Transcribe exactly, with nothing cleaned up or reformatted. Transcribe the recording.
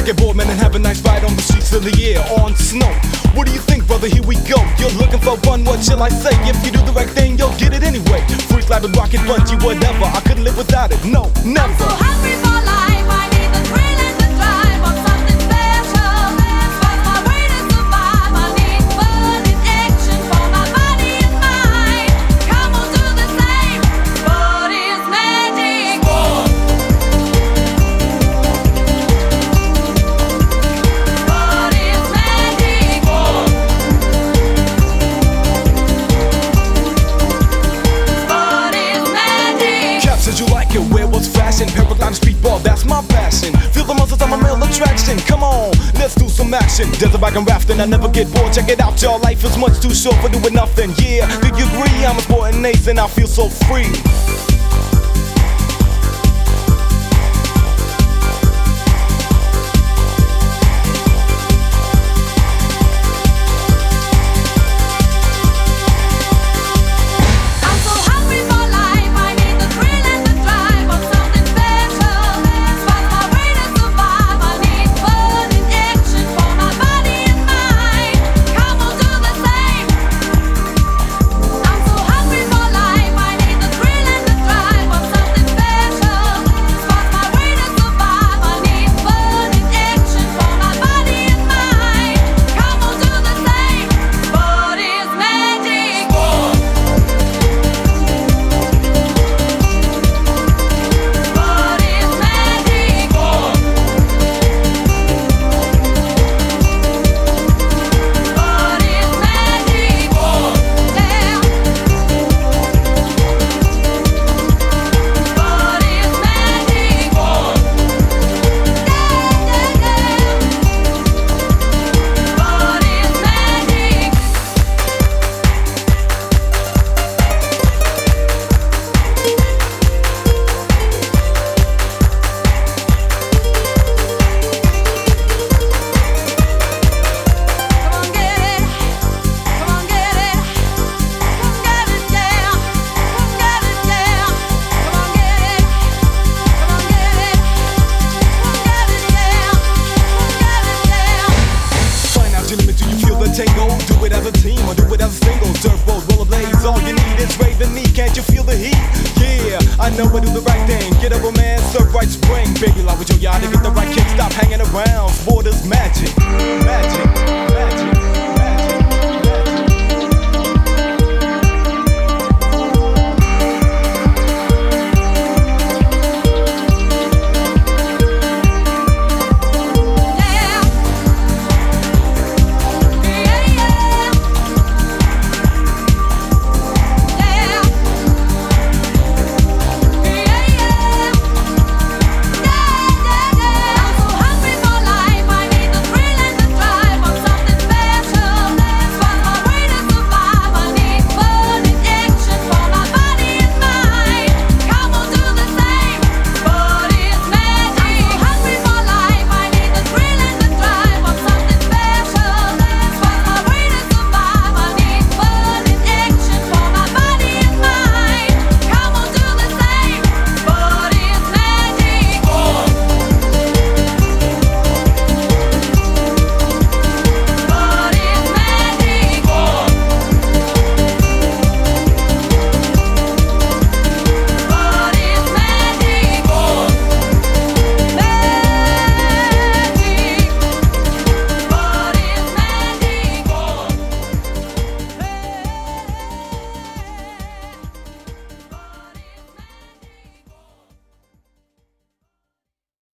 get bored, man, and have a nice ride on the streets of the air on snow. What do you think, brother? Here we go. You're looking for fun, what shall I say? If you do the right thing, you'll get it anyway. Free slide with rocket, bungee, whatever. I couldn't live without it, no, never. I'm so hungry for life, I need the thrill and the drive of something special. Find my way to survive, I need fun and action for my body and mind. Come on, do the same, sport is magic. Sport. Sport is magic. Sport. Sport is magic. Cap says you like it, where was fashion? Paradigm speedball, that's my passion. Feel the muscles, I'm a male attraction. Come on, let's do some action. Desert bike and rafting, I never get bored. Check it out, y'all. Life is much too short for doing nothing. Yeah, do you agree? I'm a sporting ace and I feel so free. I'm so hungry for life, I need the thrill and the drive of something special. Find my way to survive, I need fun and action for my body and mind. Come on, do the same. I'm so hungry for life, I need the thrill and the drive of something special. Find my way to survive, I need fun and action for my body and mind. Come on, do the same. Sport is magic. Sport. Sport is magic. Sport. Sport is magic. Sport. Yeah. Sport is magic. Sport. Yeah, yeah, yeah. Sport is magic. Come on, get it. Come on, get it. Come get it, yeah. Come get it, yeah. Come on, get it. Come on, get it. Come get it, yeah. Come get it, yeah. Find out your limit, do you feel the tango? Do it as a team or do it as a single. Dirt road, rollerblades, all you need is raving me. Can't you feel the heat? Yeah, I know I do the right thing. Get up, a man, surf right spring. Baby, like with your yacht to get the right kick. Stop hanging around. Sport is magic, magic.